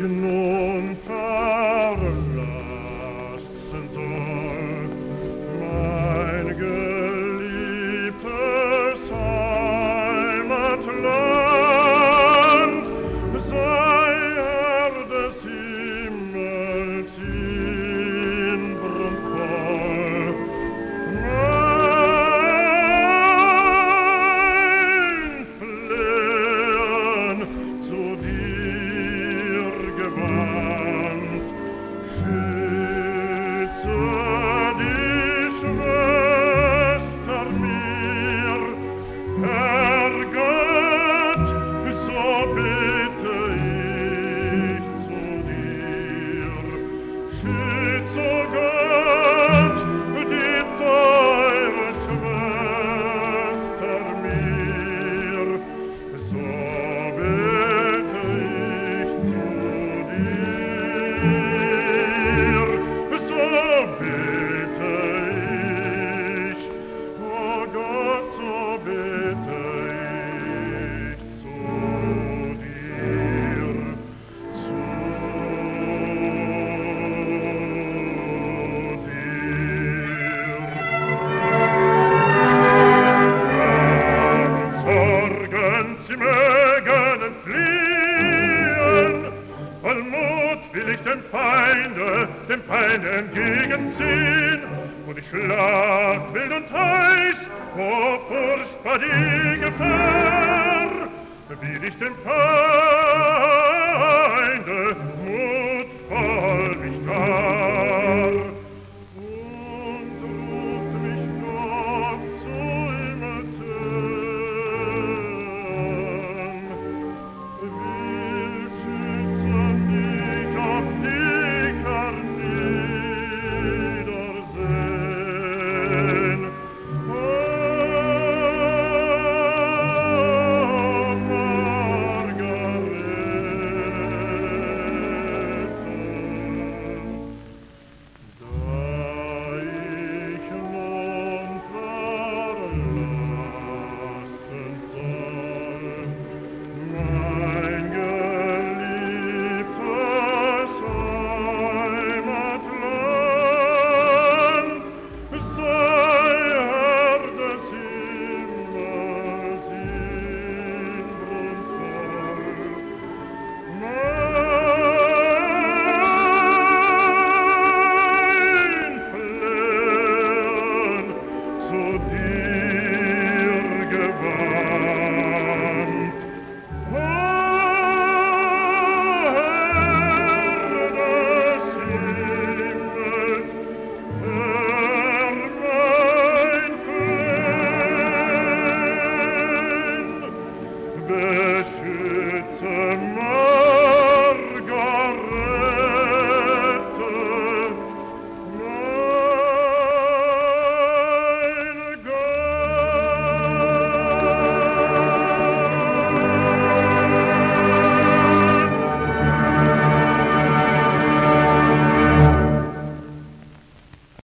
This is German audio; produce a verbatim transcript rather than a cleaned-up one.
nun verlassen soll, mein geliebtes Heimatland, sei er des Himmels Inbrunst voll. Mein Flehen zu dir gewandt, schütze die Schwester mir, Herr Gott, so bitte ich zu dir. Schütze Gott, die teure Schwester mir, so bitte ich zu dir. So bitte ich, oh Gott, so bitte ich zu dir, zu dir. Sorgen, sie mögen entfliehen, voll Mut will ich dem Feinde, dem Feinde entgegenziehen, wo die Schlacht wild und heiß, wo furchtbar die Gefahr, will ich dem Feinde